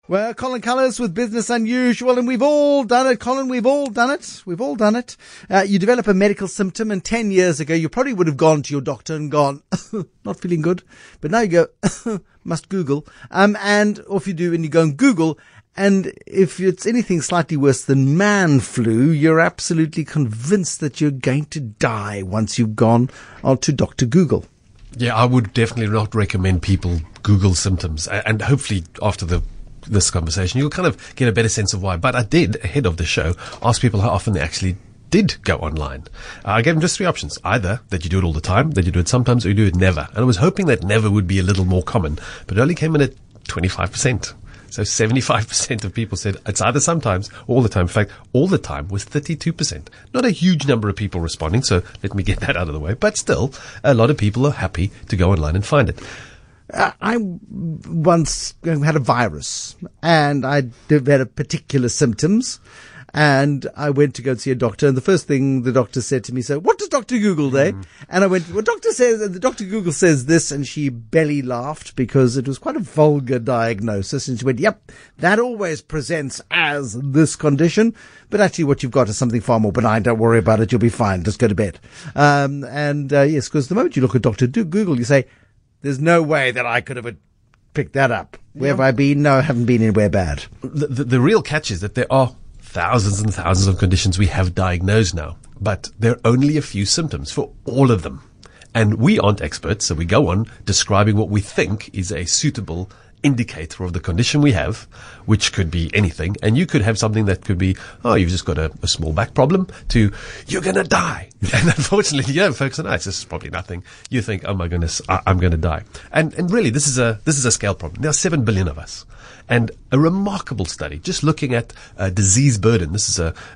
Well, Colin Cullis with Business Unusual, and we've all done it, Colin. We've all done it. We've all done it. You develop a medical symptom, and 10 years ago, you probably would have gone to your doctor and gone, not feeling good. But now you go, must Google. Or if you do, and you go and Google, and if it's anything slightly worse than man flu, you're absolutely convinced that you're going to die once you've gone on to Dr. Google. Yeah, I would definitely not recommend people Google symptoms. And hopefully after this conversation, you'll kind of get a better sense of why. But I did, ahead of the show, ask people how often they actually did go online. I gave them just 3 options. Either that you do it all the time, that you do it sometimes, or you do it never. And I was hoping that never would be a little more common, but it only came in at 25%. So 75% of people said it's either sometimes or all the time. In fact, all the time was 32%. Not a huge number of people responding, so let me get that out of the way. But still, a lot of people are happy to go online and find it. I once had a virus, and I developed particular symptoms, and I went to go and see a doctor, and the first thing the doctor said to me, so, what does Dr. Google say? And I went, well, Dr. Google says this, and she belly laughed because it was quite a vulgar diagnosis, and she went, yep, that always presents as this condition, but actually what you've got is something far more benign. Don't worry about it, you'll be fine, just go to bed. Yes, because the moment you look at Dr. Google, you say, there's no way that I could have picked that up. Where have I been? No, I haven't been anywhere bad. The real catch is that there are thousands and thousands of conditions we have diagnosed now, but there are only a few symptoms for all of them. And we aren't experts, so we go on describing what we think is a suitable indicator of the condition we have, which could be anything. And you could have something that could be, oh, you've just got a small back problem, to you're going to die. And unfortunately, you don't focus on that. This is probably nothing. You think, oh my goodness, I'm going to die. And really, this is a scale problem. There are 7 billion of us. And a remarkable study, just looking at disease burden. This is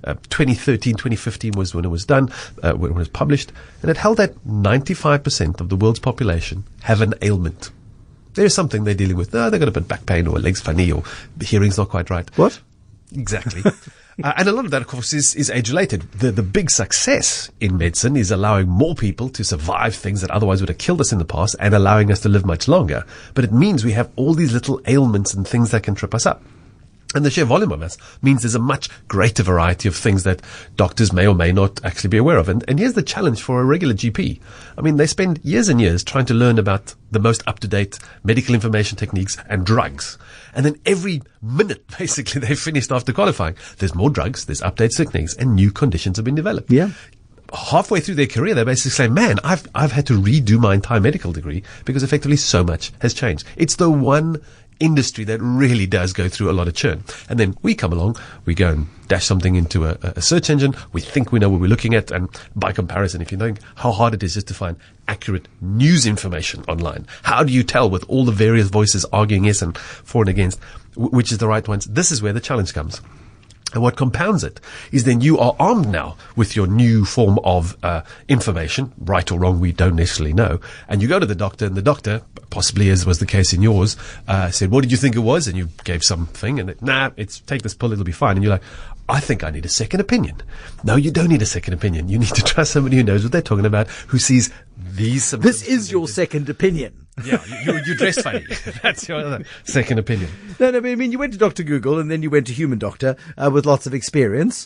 2013, 2015 was when it was done, when it was published. And it held that 95% of the world's population have an ailment. There's something they're dealing with. No, they've got a bit of back pain, or legs funny, or the hearing's not quite right. What? Exactly. And a lot of that, of course, is age-related. The big success in medicine is allowing more people to survive things that otherwise would have killed us in the past, and allowing us to live much longer. But it means we have all these little ailments and things that can trip us up. And the sheer volume of us means there's a much greater variety of things that doctors may or may not actually be aware of. And here's the challenge for a regular GP. I mean, they spend years and years trying to learn about the most up-to-date medical information techniques and drugs. And then every minute, basically, they've finished after qualifying, there's more drugs, there's updated techniques, and new conditions have been developed. Yeah. Halfway through their career, they basically say, man, I've had to redo my entire medical degree because effectively so much has changed. It's the one industry that really does go through a lot of churn. And then we come along, we go and dash something into a search engine, we think we know what we're looking at, and by comparison, if you think how hard it is just to find accurate news information online, how do you tell with all the various voices arguing yes and for and against, which is the right ones? This is where the challenge comes. And what compounds it is then you are armed now with your new form of information, right or wrong, we don't necessarily know. And you go to the doctor, and the doctor, possibly as was the case in yours, said, what did you think it was? And you gave something, and take this pill, it'll be fine. And you're like, I think I need a second opinion. No, you don't need a second opinion. You need to trust somebody who knows what they're talking about, who sees these symptoms. This is your second opinion. Yeah, you dress funny. That's your other second opinion. No, I mean, you went to Dr. Google, and then you went to Human Doctor with lots of experience,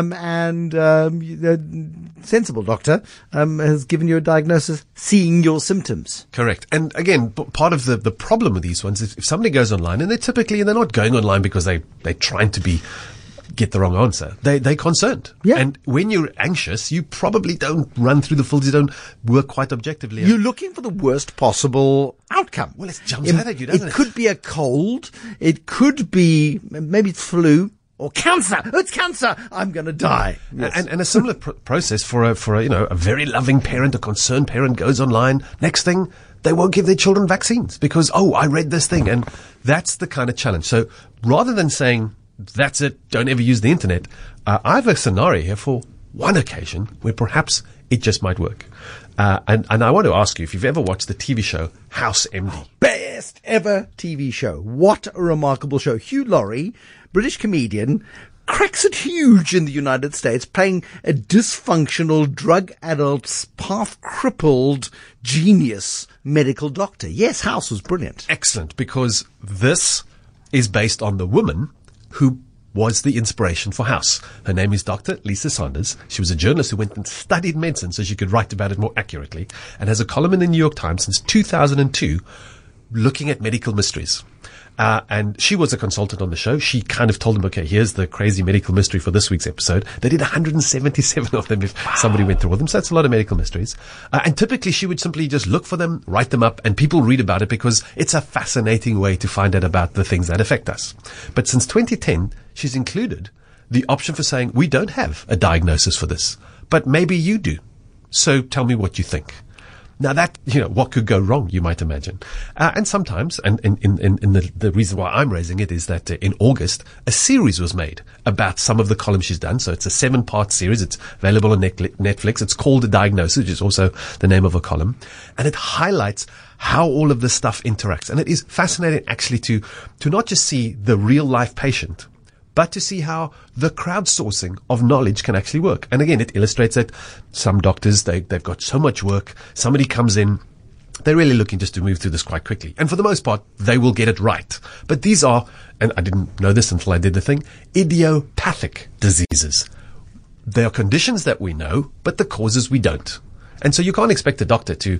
and the sensible doctor has given you a diagnosis, seeing your symptoms. Correct. And again, part of the problem with these ones is if somebody goes online, and they're not going online because they're trying to get the wrong answer. They're concerned. Yeah. And when you're anxious, you probably don't run through the filters, you don't work quite objectively. You're looking for the worst possible outcome. Well, it jumps out at you, doesn't it? It could be a cold. It could be, maybe it's flu. Or cancer. Oh, it's cancer. I'm going to die. Yes. And a similar process for a very loving parent, a concerned parent goes online. Next thing, they won't give their children vaccines because, I read this thing. And that's the kind of challenge. So rather than saying, that's it, don't ever use the internet, I have a scenario here for one occasion where perhaps it just might work. And I want to ask you if you've ever watched the TV show House MD. Best ever TV show. What a remarkable show. Hugh Laurie, British comedian, cracks it huge in the United States, playing a dysfunctional, drug-addled, half-crippled genius medical doctor. Yes, House was brilliant. Excellent, because this is based on the woman who was the inspiration for House. Her name is Dr. Lisa Sanders. She was a journalist who went and studied medicine so she could write about it more accurately, and has a column in the New York Times since 2002 looking at medical mysteries. And she was a consultant on the show. She kind of told them, okay, here's the crazy medical mystery for this week's episode. They did 177 of them if somebody went through all of them. So that's a lot of medical mysteries. And typically she would simply just look for them, write them up, and people read about it because it's a fascinating way to find out about the things that affect us. But since 2010, she's included the option for saying, we don't have a diagnosis for this, but maybe you do. So tell me what you think. Now that, what could go wrong, you might imagine. And sometimes, and the reason why I'm raising it is that in August, a series was made about some of the columns she's done. So it's a 7-part series. It's available on Netflix. It's called A Diagnosis, which is also the name of a column. And it highlights how all of this stuff interacts. And it is fascinating actually to not just see the real life patient, but to see how the crowdsourcing of knowledge can actually work. And again, it illustrates that some doctors, they've got so much work. Somebody comes in, they're really looking just to move through this quite quickly. And for the most part, they will get it right. But these are, and I didn't know this until I did the thing, idiopathic diseases. They are conditions that we know, but the causes we don't. And so you can't expect a doctor to,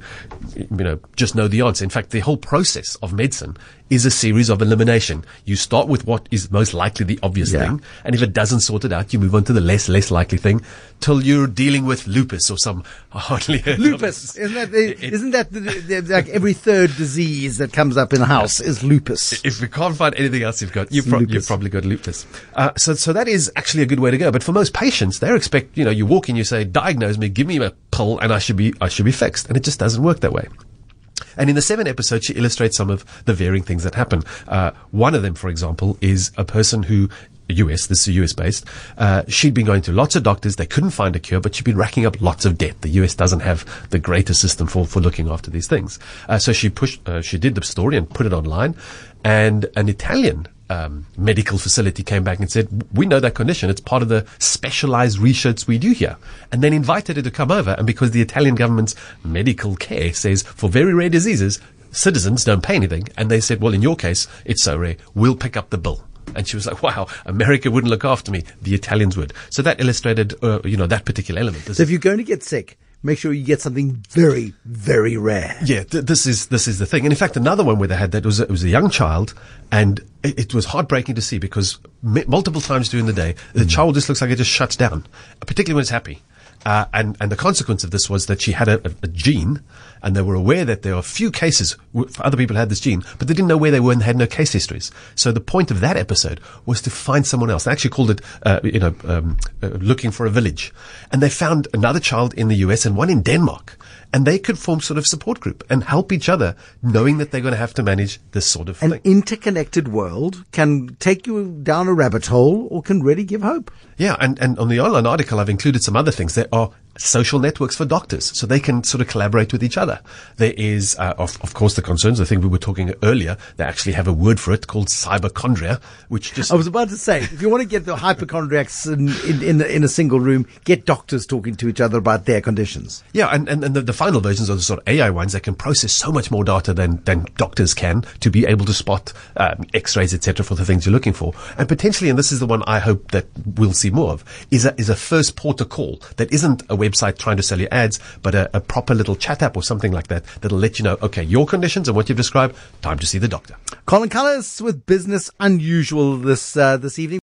just know the answer. In fact, the whole process of medicine is a series of elimination. You start with what is most likely the obvious thing. And if it doesn't sort it out, you move on to the less likely thing till you're dealing with lupus or some hardly heard lupus. Isn't that like every third disease that comes up in the house is lupus? If we can't find anything else, you've probably got lupus. So that is actually a good way to go. But for most patients, they expect, you walk in, you say, diagnose me, give me a pill, and I should be fixed. And it just doesn't work that way. And in the 7 episodes, she illustrates some of the varying things that happen. One of them, for example, is a person who, this is US based, she'd been going to lots of doctors. They couldn't find a cure, but she'd been racking up lots of debt. The US doesn't have the greatest system for looking after these things. So she did the story and put it online, and an Italian medical facility came back and said, we know that condition. It's part of the specialized research we do here. And then invited her to come over. And because the Italian government's medical care says for very rare diseases, citizens don't pay anything. And they said, well, in your case, it's so rare. We'll pick up the bill. And she was like, wow, America wouldn't look after me. The Italians would. So that illustrated, that particular element. So if you're going to get sick, make sure you get something very, very rare. Yeah, this is the thing. And in fact, another one where they had that was a young child, and it was heartbreaking to see because multiple times during the day, the child just looks like it just shuts down, particularly when it's happy. And the consequence of this was that she had a gene, and they were aware that there are a few cases for other people who had this gene, but they didn't know where they were and had no case histories. So the point of that episode was to find someone else. They actually called it, looking for a village. And they found another child in the US and one in Denmark. And they could form sort of support group and help each other, knowing that they're going to have to manage this sort of thing. An interconnected world can take you down a rabbit hole or can really give hope. Yeah, and on the online article, I've included some other things. There are social networks for doctors, so they can sort of collaborate with each other. There is, of course, the concerns. I think we were talking earlier. They actually have a word for it called cyberchondria, which just... I was about to say, if you want to get the hypochondriacs in a single room, get doctors talking to each other about their conditions. Yeah, and the final versions are the sort of AI ones that can process so much more data than doctors can to be able to spot X-rays, etc., for the things you're looking for. And potentially, and this is the one I hope that we'll see more of, is a first port of call that isn't a website trying to sell you ads, but a proper little chat app or something like that that'll let you know, okay, your conditions and what you've described, time to see the doctor. Colin Cullis with Business Unusual this evening.